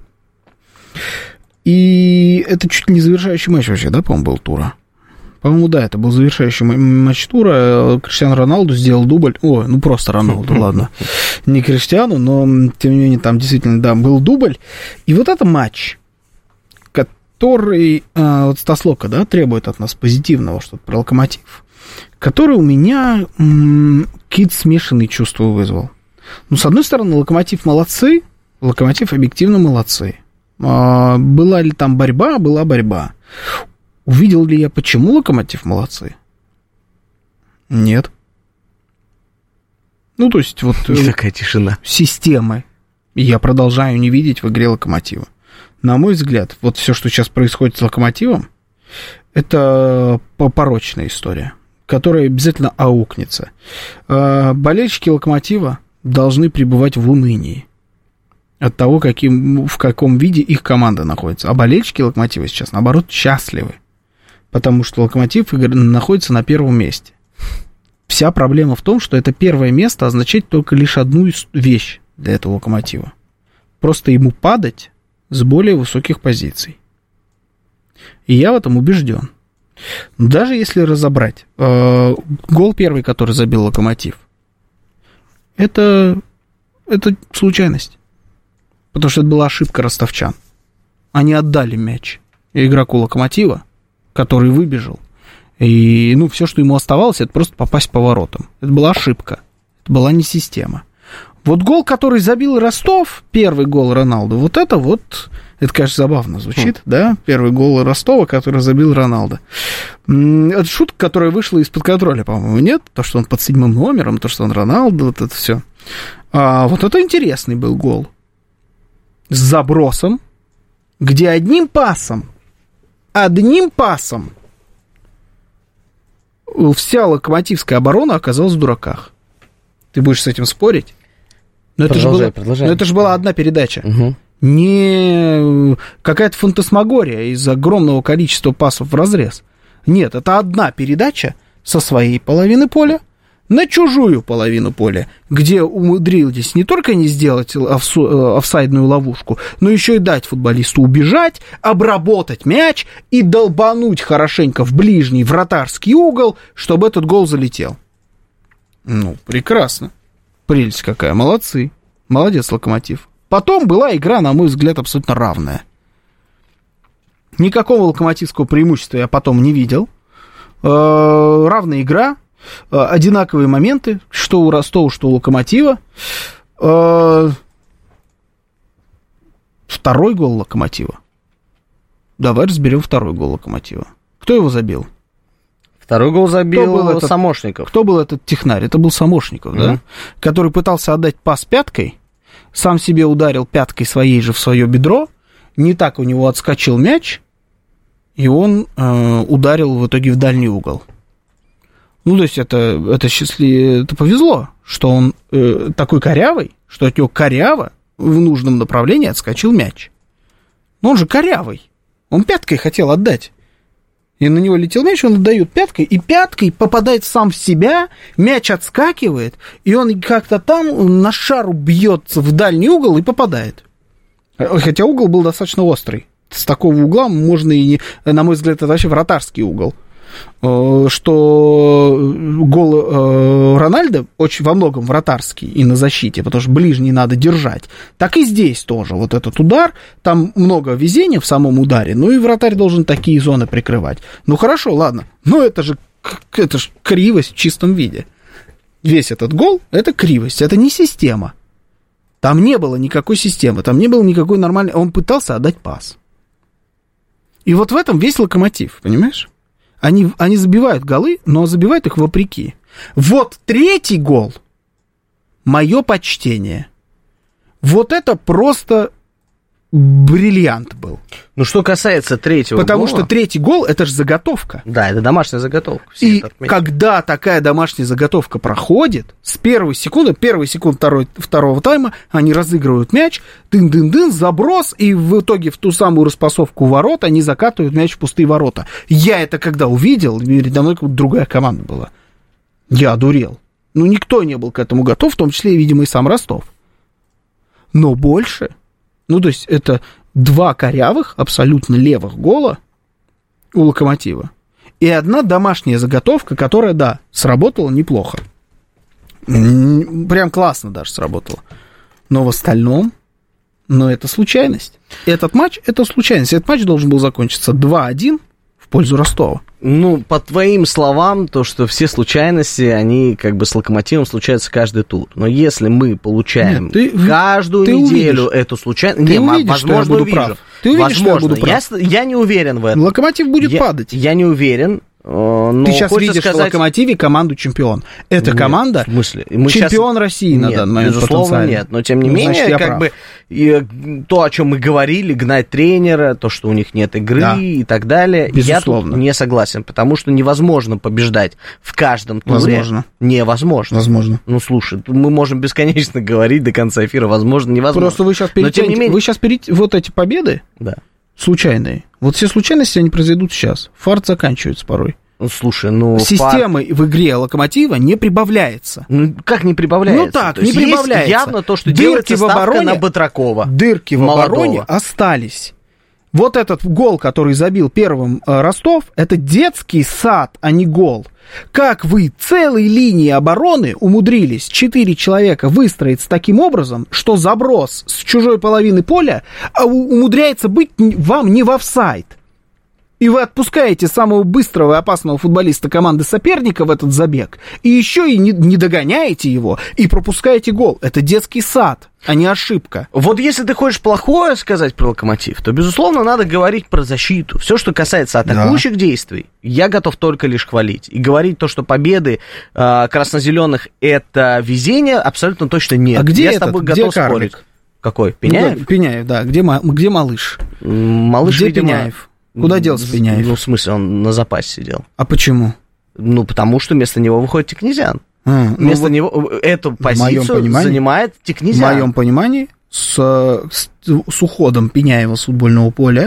И это чуть ли не завершающий матч вообще, да, по-моему, был тура? По-моему, да, это был завершающий матч тура. Криштиану Роналду сделал дубль. Ой, ну просто Роналду, ладно. Не Криштиану, но, тем не менее, там действительно, да, был дубль. И вот это матч, который, вот Стас Лока, да, требует от нас позитивного что-то про «Локомотив», который у меня м- какие-то смешанные чувства вызвал. Ну, с одной стороны, «Локомотив» молодцы, «Локомотив» объективно молодцы. А, была ли там борьба? Была борьба. Увидел ли я, почему «Локомотив» молодцы? Нет. Ну, то есть, вот... Такая тишина. Системы я продолжаю не видеть в игре «Локомотива». На мой взгляд, вот все, что сейчас происходит с «Локомотивом», это порочная история, которая обязательно аукнется. Болельщики «Локомотива» должны пребывать в унынии от того, каким, в каком виде их команда находится. А болельщики «Локомотива» сейчас, наоборот, счастливы, потому что «Локомотив» находится на первом месте. Вся проблема в том, что это первое место означает только лишь одну вещь для этого «Локомотива». Просто ему падать с более высоких позиций. И я в этом убежден. Даже если разобрать, э, гол первый, который забил «Локомотив», это, это случайность. Потому что это была ошибка ростовчан. Они отдали мяч игроку «Локомотива», который выбежал. И, ну, все, что ему оставалось, это просто попасть по воротам. Это была ошибка. Это была не система. Вот гол, который забил Ростов, первый гол Роналду, вот это вот, это, конечно, забавно звучит, хм. да? Первый гол Ростова, который забил Роналду. Это шутка, которая вышла из-под контроля, по-моему, нет? То, что он под седьмым номером, то, что он Роналду, вот это все. А вот это интересный был гол. С забросом, где одним пасом, одним пасом вся локомотивская оборона оказалась в дураках. Ты будешь с этим спорить? Но это, же была, но это же была одна передача. Угу. Не какая-то фантасмагория из огромного количества пасов в разрез. Нет, это одна передача со своей половины поля на чужую половину поля, где умудрились не только не сделать офсу, офсайдную ловушку, но еще и дать футболисту убежать, обработать мяч и долбануть хорошенько в ближний вратарский угол, чтобы этот гол залетел. Ну, прекрасно. Прелесть какая, молодцы. Молодец, «Локомотив». Потом была игра, на мой взгляд, абсолютно равная. Никакого локомотивского преимущества я потом не видел. Э-э- равная игра, э- одинаковые моменты, что у Ростова, что у «Локомотива». Э-э- второй гол «Локомотива». Давай разберем второй гол «Локомотива». Кто его забил? Второй гол забил кто был этот, Самошников. Кто был этот технарь? Это был Самошников, mm-hmm. да? Который пытался отдать пас пяткой, сам себе ударил пяткой своей же в свое бедро, не так у него отскочил мяч, и он э, ударил в итоге в дальний угол. Ну, то есть это, это, счастли... это повезло, что он э, такой корявый, что от него коряво в нужном направлении отскочил мяч. Но он же корявый, он пяткой хотел отдать. И на него летел мяч, он отдает пяткой, и пяткой попадает сам в себя, мяч отскакивает, и он как-то там на шару бьется в дальний угол и попадает. Хотя угол был достаточно острый. С такого угла можно и не... На мой взгляд, это вообще вратарский угол. Что гол Рональдо очень во многом вратарский и на защите, потому что ближний надо держать. Так и здесь тоже. Вот этот удар, там много везения в самом ударе, ну и вратарь должен такие зоны прикрывать. Ну хорошо, ладно, но это же это ж кривость в чистом виде. Весь этот гол – это кривость, это не система. Там не было никакой системы, там не было никакой нормальной... Он пытался отдать пас. И вот в этом весь Локомотив, понимаешь? Они, они забивают голы, но забивают их вопреки. Вот третий гол, мое почтение. Вот это просто бриллиант был. Ну, что касается третьего Потому гола... что третий гол, это же заготовка. Да, это домашняя заготовка. И когда такая домашняя заготовка проходит, с первой секунды, первой секунды второй, второго тайма, они разыгрывают мяч, дын-дын-дын, заброс, и в итоге в ту самую распасовку ворот они закатывают мяч в пустые ворота. Я это когда увидел, передо мной как будто другая команда была. Я одурел. Ну, никто не был к этому готов, в том числе, видимо, и сам Ростов. Но больше... Ну, то есть, это два корявых, абсолютно левых гола у Локомотива. И одна домашняя заготовка, которая, да, сработала неплохо. Прям классно даже сработала. Но в остальном, ну, это случайность. Этот матч, это случайность. Этот матч должен был закончиться два один в пользу Ростова. Ну, по твоим словам, то, что все случайности, они как бы с Локомотивом случаются каждый тур. Но если мы получаем Нет, ты, каждую ты неделю увидишь. Эту случайность... Ты Не, увидишь, возможно, что я буду увижу. Прав. Ты увидишь, возможно. что я буду прав. Я, я не уверен в этом. Локомотив будет я, падать. Я не уверен. Но ты сейчас видишь сказать... в Локомотиве команду чемпион. Эта нет, команда в смысле? Мы чемпион сейчас... России на нет, данный момент безусловно, нет. Но тем не ну, менее, значит, как бы и, то, о чем мы говорили, гнать тренера, то, что у них нет игры да. и так далее, безусловно. Я тут не согласен, потому что невозможно побеждать в каждом туре. Возможно. Невозможно. Возможно. Ну, слушай, мы можем бесконечно говорить до конца эфира, возможно, невозможно. Просто вы сейчас перетянете, менее... вы сейчас перейти вот эти победы да. случайные. Вот все случайности, они произойдут сейчас. Фарт заканчивается порой. Ну, слушай, ну... Системы фарт... в игре Локомотива не прибавляется. Ну, как не прибавляется? Ну, так, то не прибавляется. Явно то, что дырки делается в обороне, ставка на Батракова. Дырки в обороне остались. Вот этот гол, который забил первым э, Ростов, это детский сад, а не гол. Как вы целой линии обороны умудрились четыре человека выстроить таким образом, что заброс с чужой половины поля умудряется быть вам не в офсайд? И вы отпускаете самого быстрого и опасного футболиста команды соперника в этот забег, и еще и не, не догоняете его, и пропускаете гол. Это детский сад, а не ошибка. Вот если ты хочешь плохое сказать про Локомотив, то, безусловно, надо говорить про защиту. Все, что касается атакующих да. действий, я готов только лишь хвалить. И говорить то, что победы э, красно-зеленых — это везение, абсолютно точно нет. А где я этот? с тобой Где готов Карлик? Спорить. Какой? Пеняев? Ну, Пеняев, да. Где, где малыш? Малыш, где видимо... Пеняев? Куда делся Пеняев? Ну, в смысле, он на запасе сидел. А почему? Ну, потому что вместо него выходит Тикнезян. А, вместо ну вот него эту позицию занимает Тикнезян. В моем понимании, с, с, с уходом Пеняева с футбольного поля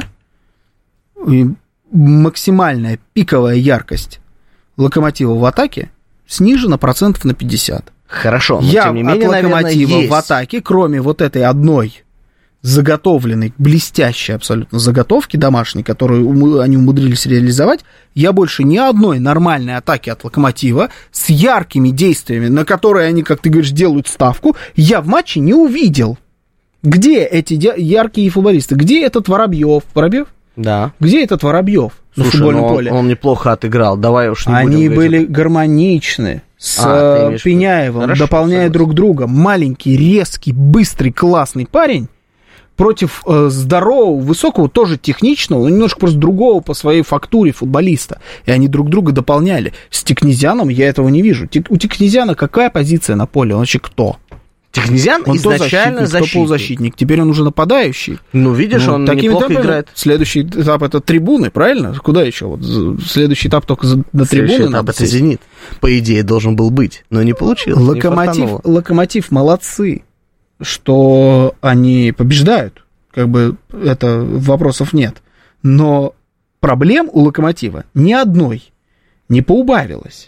максимальная пиковая яркость Локомотива в атаке снижена процентов на пятьдесят. Хорошо, но Я тем не менее, от Локомотива наверное, есть. в атаке, кроме вот этой одной заготовленной, блестящей абсолютно заготовки домашней, которую они умудрились реализовать, я больше ни одной нормальной атаки от Локомотива с яркими действиями, на которые они, как ты говоришь, делают ставку, я в матче не увидел. Где эти яркие футболисты? Где этот Воробьев? Воробьев? Да. Где этот Воробьев на Слушай, футбольном ну он, поле? Он неплохо отыграл, давай уж не Они будем были говорить. гармоничны с а, Пеняевым, Хорошо, дополняя согласен. друг друга. Маленький, резкий, быстрый, классный парень против э, здорового, высокого, тоже техничного, но немножко просто другого по своей фактуре футболиста. И они друг друга дополняли. С Тикнезяном я этого не вижу. Тик, у Тикнезяна какая позиция на поле? Он вообще кто? Тикнезян он изначально то защитник, то полузащитник. Теперь он уже нападающий. Ну, видишь, ну, он такими неплохо темпами играет. Следующий этап — это трибуны, правильно? Куда еще? Вот, следующий этап только за, на Следующий трибуны. этап — это «Зенит». По идее, должен был быть, но не получилось. Локомотив, не Локомотив молодцы, что они побеждают. Как бы это вопросов нет. Но проблем у Локомотива ни одной не поубавилось.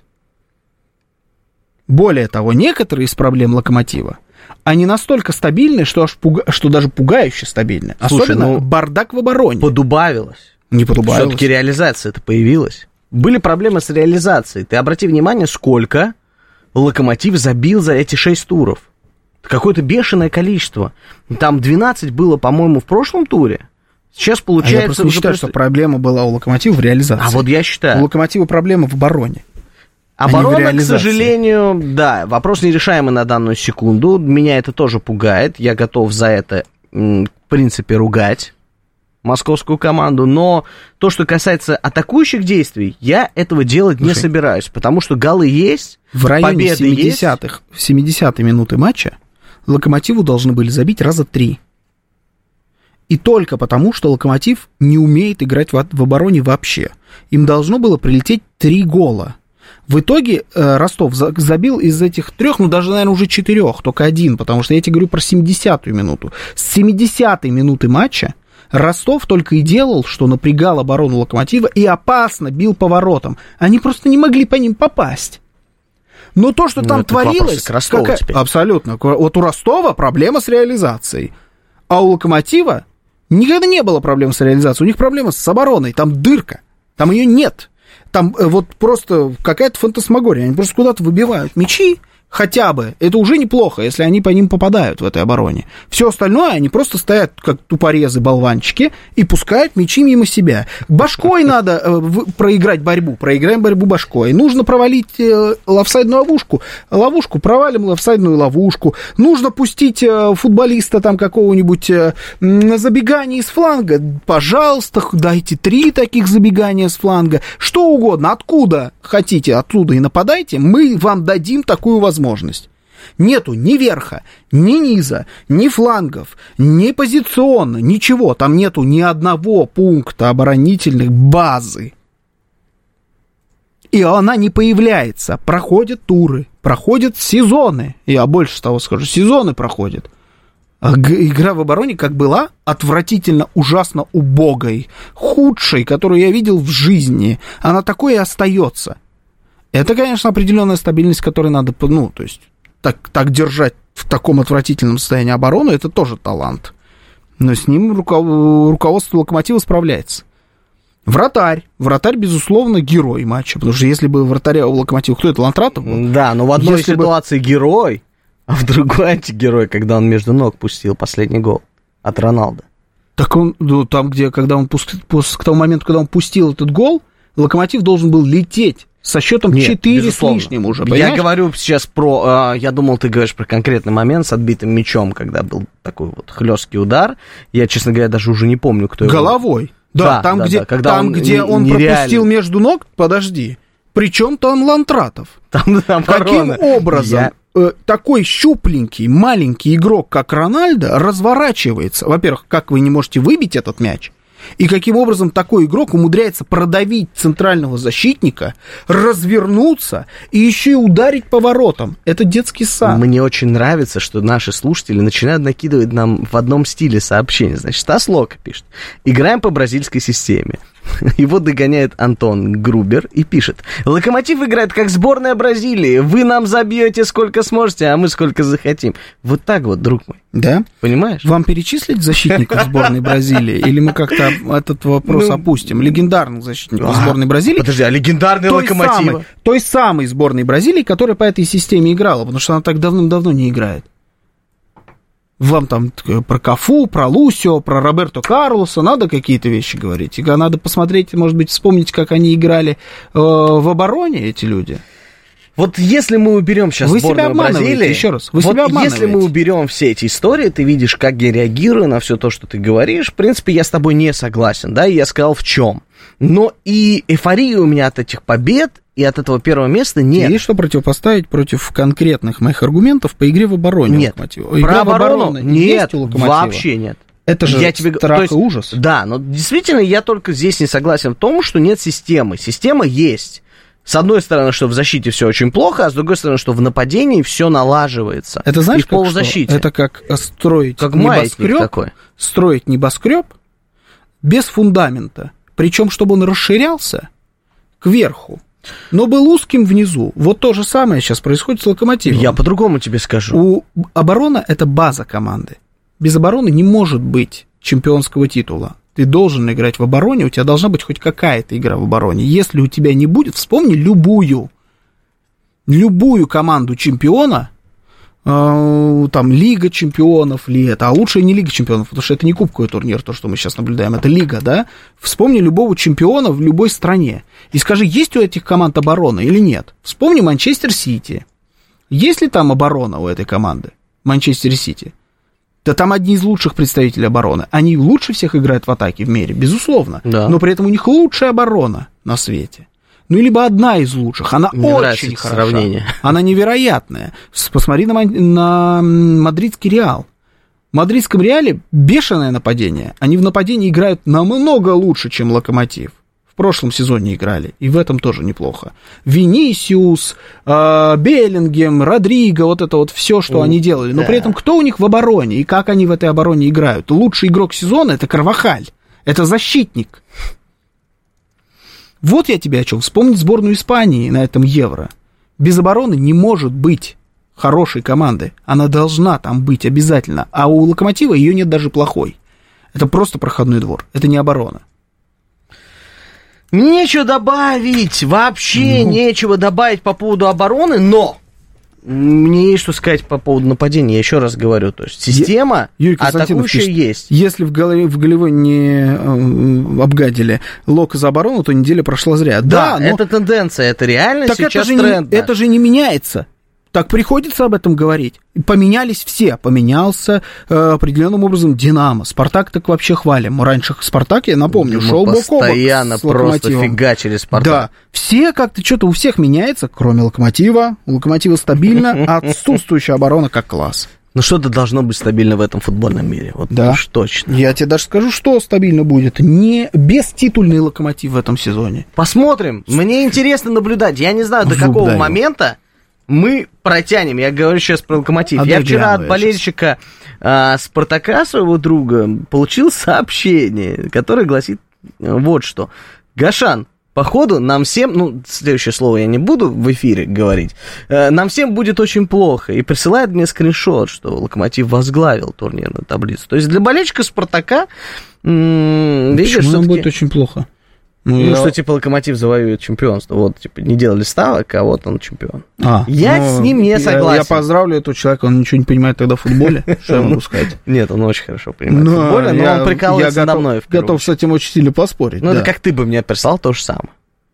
Более того, некоторые из проблем Локомотива, они настолько стабильны, что, аж пуга... что даже пугающе стабильны. Слушай, Особенно ну, бардак в обороне. Подубавилось. Не подубавилось. Все-таки реализация-то появилась. Были проблемы с реализацией. Ты обрати внимание, сколько Локомотив забил за эти шесть туров. Какое-то бешеное количество. Там двенадцать было, по-моему, в прошлом туре. Сейчас получается... А я просто не считаю, просто... что проблема была у Локомотива в реализации. А вот я считаю. У Локомотива проблема в обороне. Оборона, к сожалению, да, вопрос нерешаемый на данную секунду. Меня это тоже пугает. Я готов за это, в принципе, ругать московскую команду. Но то, что касается атакующих действий, я этого делать Слушай, не собираюсь. Потому что голы есть, в районе семидесятых, в семидесятой минуты матча Локомотиву должны были забить раза три. И только потому, что Локомотив не умеет играть в, в обороне вообще. Им должно было прилететь три гола. В итоге э, Ростов за, забил из этих трех, ну даже, наверное, уже четырех, только один, потому что я тебе говорю про семидесятую минуту. С семидесятой минуты матча Ростов только и делал, что напрягал оборону Локомотива и опасно бил по воротам. Они просто не могли по ним попасть. Но то, что ну, там творилось... Какая... Абсолютно. Вот у Ростова проблема с реализацией. А у Локомотива никогда не было проблем с реализацией. У них проблема с обороной. Там дырка. Там ее нет. Там вот просто какая-то фантасмагория. Они просто куда-то выбивают мячи, хотя бы. Это уже неплохо, если они по ним попадают в этой обороне. Все остальное, они просто стоят, как тупорезы, болванчики, и пускают мячи мимо себя. Башкой надо э, в, проиграть борьбу. Проиграем борьбу башкой. Нужно провалить э, офсайдную ловушку. Ловушку провалим, офсайдную ловушку. Нужно пустить э, футболиста там какого-нибудь э, на забегание из фланга. Пожалуйста, дайте три таких забегания с фланга. Что угодно. Откуда хотите, оттуда и нападайте. Мы вам дадим такую возможность. возможность. Нету ни верха, ни низа, ни флангов, ни позиционно, ничего. Там нету ни одного пункта оборонительной базы. И она не появляется. Проходят туры, проходят сезоны. Я больше того скажу, сезоны проходят. А игра в обороне как была, отвратительно, ужасно убогой, худшей, которую я видел в жизни. Она такой и остается. Это, конечно, определенная стабильность, которой надо, ну, то есть, так, так держать в таком отвратительном состоянии оборону, это тоже талант. Но с ним руко- руководство Локомотива справляется. Вратарь. Вратарь, безусловно, герой матча, потому что если бы вратаря у Локомотива, кто это, Лантратов был? Да, но в одной если ситуации бы... герой, а в другой антигерой, когда он между ног пустил последний гол от Роналдо. Так он, ну, там, где, когда он, пуск... к тому моменту, когда он пустил этот гол, Локомотив должен был лететь. Со счетом четыре с лишним уже, понимаешь? Я говорю сейчас про... Э, я думал, ты говоришь про конкретный момент с отбитым мячом, когда был такой вот хлесткий удар. Я, честно говоря, даже уже не помню, кто его... Головой. Да, да там, да, где, да, там, он, где он нереально... пропустил между ног... Подожди. Причем там Лантратов. Там, там Каким образом я... э, такой щупленький, маленький игрок, как Рональдо, разворачивается? Во-первых, как вы не можете выбить этот мяч? И каким образом такой игрок умудряется продавить центрального защитника, развернуться и еще и ударить по воротам? Это детский сад. Мне очень нравится, что наши слушатели начинают накидывать нам в одном стиле сообщения. Значит, Стас Лока пишет. Играем по бразильской системе. Его догоняет Антон Грубер и пишет: Локомотив играет как сборная Бразилии. Вы нам забьете сколько сможете, а мы сколько захотим. Вот так вот, друг мой. Да? Понимаешь? Вам перечислить защитников сборной Бразилии? Или мы как-то этот вопрос ну, опустим? Легендарных защитников а, сборной Бразилии. Подожди, а легендарный Локомотив? Той самой сборной Бразилии, которая по этой системе играла, потому что она так давным-давно не играет. Вам там про Кафу, про Лусио, про Роберто Карлоса надо какие-то вещи говорить? Надо посмотреть, может быть, вспомнить, как они играли э, в обороне, эти люди. Вот если мы уберем сейчас вы сборную Бразилии, еще раз, вы вот себя обманываете. Если мы уберем все эти истории, ты видишь, как я реагирую на все то, что ты говоришь. В принципе, я с тобой не согласен, да, и я сказал в чем. Но и эйфории у меня от этих побед и от этого первого места нет. Есть что противопоставить против конкретных моих аргументов по игре в обороне? Нет. Игра Про в оборону нет, вообще нет. Это же я тебе... страх есть, и ужас. Да, но действительно я только здесь не согласен в том, что нет системы. Система есть. С одной стороны, что в защите все очень плохо, а с другой стороны, что в нападении все налаживается. Это знаешь, и в полузащите. Это как строить как небоскреб, такой. строить небоскреб без фундамента. Причем, чтобы он расширялся кверху, но был узким внизу. Вот то же самое сейчас происходит с Локомотивом. Я по-другому тебе скажу. У оборона – это база команды. Без обороны не может быть чемпионского титула. Ты должен играть в обороне, у тебя должна быть хоть какая-то игра в обороне. Если у тебя не будет, вспомни любую, любую команду чемпиона э, там Лига чемпионов ли это, а лучше не Лига чемпионов, потому что это не кубковый турнир, то, что мы сейчас наблюдаем, это Лига, да? Вспомни любого чемпиона в любой стране и скажи, есть у этих команд оборона или нет. Вспомни Манчестер Сити. Есть ли там оборона у этой команды, Манчестер Сити? Да там одни из лучших представителей обороны. Они лучше всех играют в атаке в мире, безусловно. Да. Но при этом у них лучшая оборона на свете. Ну, либо одна из лучших. Она Мне очень хороша. Сравнение. Она невероятная. Посмотри на, на мадридский Реал. В мадридском Реале бешеное нападение. Они в нападении играют намного лучше, чем Локомотив. В прошлом сезоне играли, и в этом тоже неплохо. Винисиус, э, Беллингем, Родриго, вот это вот все, что mm, они делали. Но да. при этом кто у них в обороне и как они в этой обороне играют? Лучший игрок сезона — это Карвахаль, это защитник. Вот я тебе о чем. Вспомнить сборную Испании на этом Евро. Без обороны не может быть хорошей команды. Она должна там быть обязательно. А у Локомотива ее нет даже плохой. Это просто проходной двор, это не оборона. Нечего добавить, вообще ну. нечего добавить по поводу обороны, но мне есть что сказать по поводу нападения, я еще раз говорю, то есть система Юрий атакующая пишет, есть. Если в, голове, в голевой не э, обгадили Лока за оборону, то неделя прошла зря. Да, да но... это тенденция, это реально так сейчас это тренд. Не, это же не меняется. Так приходится об этом говорить. Поменялись все. Поменялся э, определенным образом Динамо. Спартак так вообще хвалим. Раньше Спартак, я напомню, Мы шел бок о бок постоянно просто фигачили Спартак. Да. Все как-то что-то у всех меняется, кроме Локомотива. У Локомотива стабильно, а отсутствующая оборона как класс. Ну что-то должно быть стабильно в этом футбольном мире. Вот да. уж точно. Я тебе даже скажу, что стабильно будет. Не беститульный Локомотив в этом сезоне. Посмотрим. Мне интересно наблюдать. Я не знаю, до Зуб какого даю. момента мы протянем, я говорю сейчас про Локомотив. А я вчера от болельщика а, Спартака, своего друга, получил сообщение, которое гласит вот что. Гашан, походу нам всем, ну, следующее слово я не буду в эфире говорить, а, нам всем будет очень плохо. И присылает мне скриншот, что Локомотив возглавил турнирную таблицу. То есть для болельщика Спартака, м- видишь, почему нам будет очень плохо? Ну, ну я... что, типа, Локомотив завоевывает чемпионство. Вот, типа, не делали ставок, а вот он чемпион. А, я ну, с ним не согласен. Я, я поздравлю этого человека, он ничего не понимает тогда в футболе. Что я могу сказать? Нет, он очень хорошо понимает в футболе, но он прикалывается надо мной. Я готов с этим очень сильно поспорить. Ну, это как ты бы мне прислал то же самое.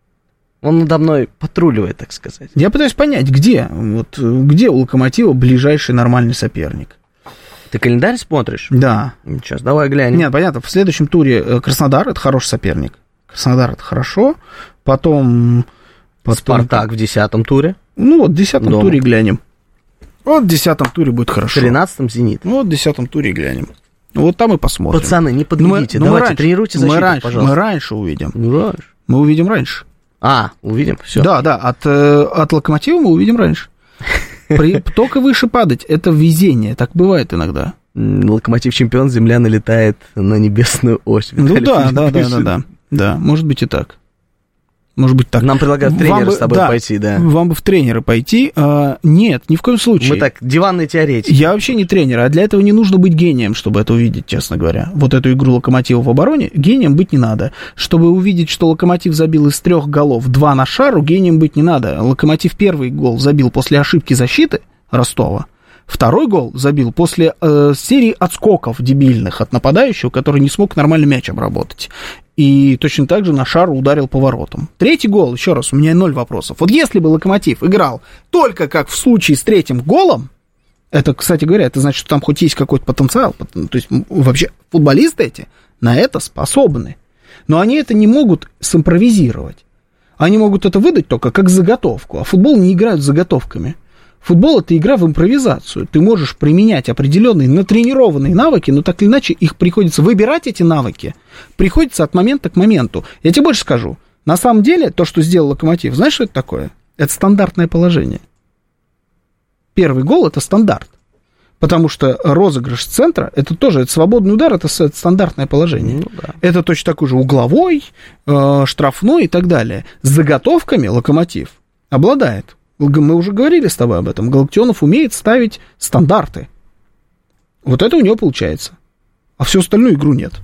Он надо мной патруливает, так сказать. Я пытаюсь понять, где, вот, где у Локомотива ближайший нормальный соперник. Ты календарь смотришь? Да. Сейчас, давай глянем. Нет, понятно, в следующем туре Краснодар — это хороший соперник. Краснодар — это хорошо, потом... потом... Спартак в десятом туре. Ну вот, в десятом Дома. туре глянем. Вот в десятом туре будет хорошо. В тринадцатом Зенит. Ну вот в десятом туре глянем. Вот там и посмотрим. Пацаны, не подведите, мы, давайте раньше, тренируйте защиту, мы раньше, пожалуйста. Мы раньше увидим. Ну, раньше. Мы увидим раньше. А, увидим, все. Да, да, от, от Локомотива мы увидим раньше. При, только выше падать, это везение, так бывает иногда. Локомотив чемпион, земля налетает на небесную ось. Ну да, да, да, да, да. Да, может быть и так. Может быть так. Нам предлагают в тренеры с тобой да, пойти, да. Вам бы в тренеры пойти. А, нет, ни в коем случае. Мы так, диванные теоретики. Я вообще не тренер, а для этого не нужно быть гением, чтобы это увидеть, честно говоря. Вот эту игру Локомотива в обороне гением быть не надо. Чтобы увидеть, что Локомотив забил из трех голов два на шару, гением быть не надо. Локомотив первый гол забил после ошибки защиты Ростова. Второй гол забил после э, серии отскоков дебильных от нападающего, который не смог нормально мяч обработать. И точно так же на шару ударил поворотом. Третий гол, еще раз, у меня ноль вопросов. Вот если бы Локомотив играл только как в случае с третьим голом, это, кстати говоря, это значит, что там хоть есть какой-то потенциал. То есть вообще футболисты эти на это способны. Но они это не могут симпровизировать. Они могут это выдать только как заготовку. А в футбол не играют с заготовками. Футбол — это игра в импровизацию. Ты можешь применять определенные натренированные навыки, но так или иначе их приходится выбирать, эти навыки, приходится от момента к моменту. Я тебе больше скажу. На самом деле, то, что сделал Локомотив, знаешь, что это такое? Это стандартное положение. Первый гол — это стандарт. Потому что розыгрыш с центра — это тоже это свободный удар, это стандартное положение. Ну, да. Это точно такой же угловой, э, штрафной и так далее. С заготовками Локомотив обладает. Мы уже говорили с тобой об этом. Галактионов умеет ставить стандарты. Вот это у него получается. А всю остальную игру нет.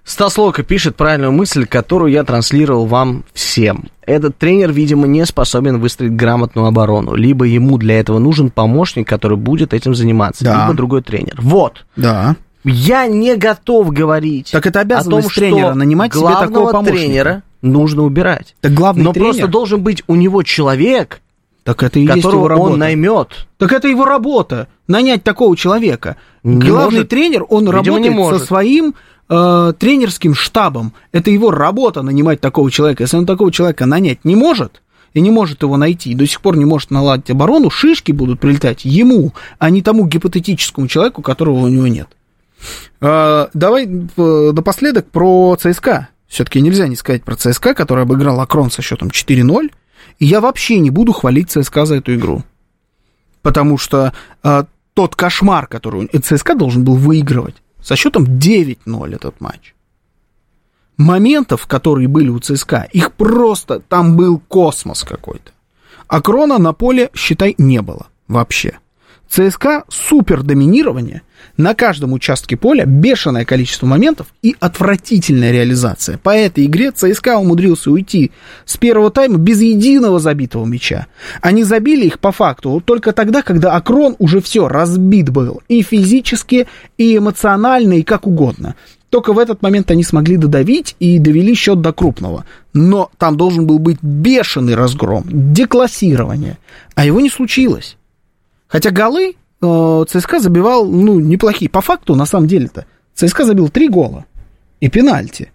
Стас Лока пишет правильную мысль, которую я транслировал вам всем. Этот тренер, видимо, не способен выстроить грамотную оборону. Либо ему для этого нужен помощник, который будет этим заниматься, да. либо другой тренер. Вот. Да. Я не готов говорить так это обязанность о том, тренера что нанимать себе такого помощника. Тренера нужно убирать. Так главный Но тренер... просто должен быть у него человек, так это и которого есть его работа. Он наймет. Так это его работа, нанять такого человека. Не главный может. Тренер, он Видимо, работает со своим э, тренерским штабом. Это его работа нанимать такого человека. Если он такого человека нанять не может, и не может его найти, и до сих пор не может наладить оборону, шишки будут прилетать ему, а не тому гипотетическому человеку, которого у него нет. Э, давай э, напоследок про ЦСКА. Все-таки нельзя не сказать про ЦСКА, который обыграл Акрон со счетом четыре ноль. И я вообще не буду хвалить ЦСКА за эту игру. Потому что э, тот кошмар, который ЦСКА должен был выигрывать со счетом девять ноль этот матч. Моментов, которые были у ЦСКА, их просто, там был космос какой-то. Акрона на поле, считай, не было вообще. ЦСКА супер доминирование, на каждом участке поля бешеное количество моментов и отвратительная реализация. По этой игре ЦСКА умудрился уйти с первого тайма без единого забитого мяча. Они забили их по факту только тогда, когда Акрон уже все разбит был и физически, и эмоционально, и как угодно. Только в этот момент они смогли додавить и довели счет до крупного. Но там должен был быть бешеный разгром, деклассирование, а его не случилось. Хотя голы э, ЦСКА забивал, ну, неплохие. По факту, на самом деле-то, ЦСКА забил три гола и пенальти.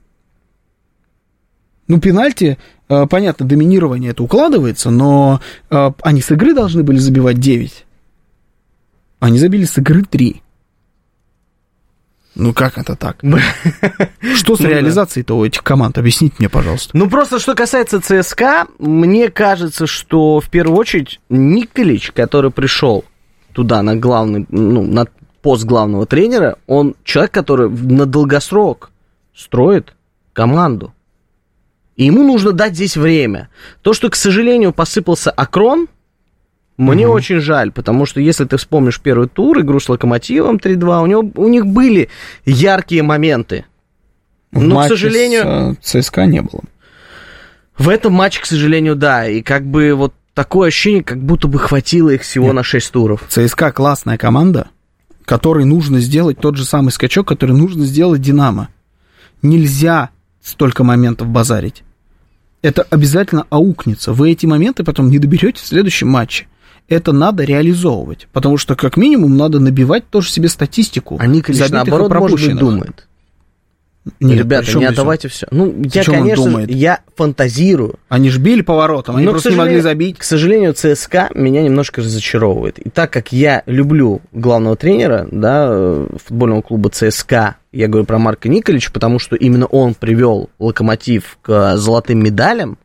Ну, пенальти, э, понятно, доминирование это укладывается, но э, они с игры должны были забивать девять. Они забили с игры три. Ну, как это так? Что с реализацией-то у этих команд? Объясните мне, пожалуйста. Ну, просто что касается ЦСКА, мне кажется, что в первую очередь Николич, который пришел туда на главный, ну, на пост главного тренера, он человек, который на долгосрок строит команду. И ему нужно дать здесь время. То, что, к сожалению, посыпался Акрон, мне угу. очень жаль, потому что если ты вспомнишь первый тур, игру с Локомотивом три два, у, него, у них были яркие моменты. В Но, к сожалению... с ЦСКА не было. В этом матче, к сожалению, да. И как бы вот такое ощущение, как будто бы хватило их всего Нет. на шесть туров. ЦСКА классная команда, которой нужно сделать тот же самый скачок, который нужно сделать Динамо. Нельзя столько моментов базарить. Это обязательно аукнется. Вы эти моменты потом не доберете в следующем матче. Это надо реализовывать, потому что, как минимум, надо набивать тоже себе статистику. А Николич, наоборот, может быть, думает. Нет, ребята, не отдавайте все. Ну, я, конечно, я фантазирую. Они ж били поворотом, они просто не могли забить. К сожалению, ЦСКА меня немножко разочаровывает. И так как я люблю главного тренера, да, футбольного клуба ЦСКА, я говорю про Марка Николича, потому что именно он привел Локомотив к золотым медалям.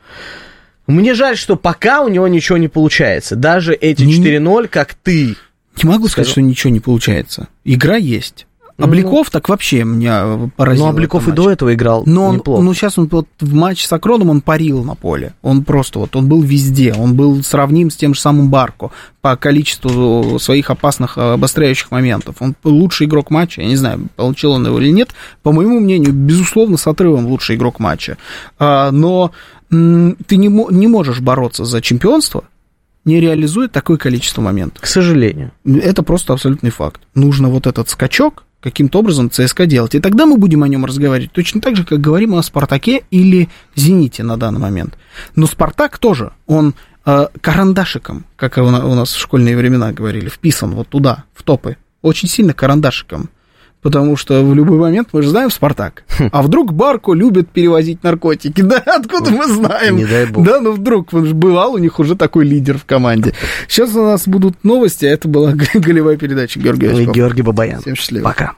Мне жаль, что пока у него ничего не получается. Даже эти четыре ноль, как ты. Не могу сказать, что ничего не получается. Игра есть. Обликов ну, так вообще меня поразил. Ну, Обликов и до этого играл но он, неплохо. Ну, сейчас он вот в матче с Акроном он парил на поле. Он просто вот, он был везде. Он был сравним с тем же самым Барко по количеству своих опасных обостряющих моментов. Он лучший игрок матча. Я не знаю, получил он его или нет. По моему мнению, безусловно, с отрывом лучший игрок матча. Но ты не, не можешь бороться за чемпионство, не реализуя такое количество моментов. К сожалению. Это просто абсолютный факт. Нужно вот этот скачок каким-то образом ЦСКА делать. И тогда мы будем о нем разговаривать точно так же, как говорим о Спартаке или Зените на данный момент. Но Спартак тоже, он э, карандашиком, как у нас в школьные времена говорили, вписан вот туда, в топы. Очень сильно карандашиком. Потому что в любой момент мы же знаем Спартак. А вдруг Барко любит перевозить наркотики? Да, откуда мы знаем? Не дай бог. Да, ну вдруг, бывал у них уже такой лидер в команде. Сейчас у нас будут новости, а это была голевая передача Георгия Осипова. Георгий Бабаян. Всем счастливо. Пока.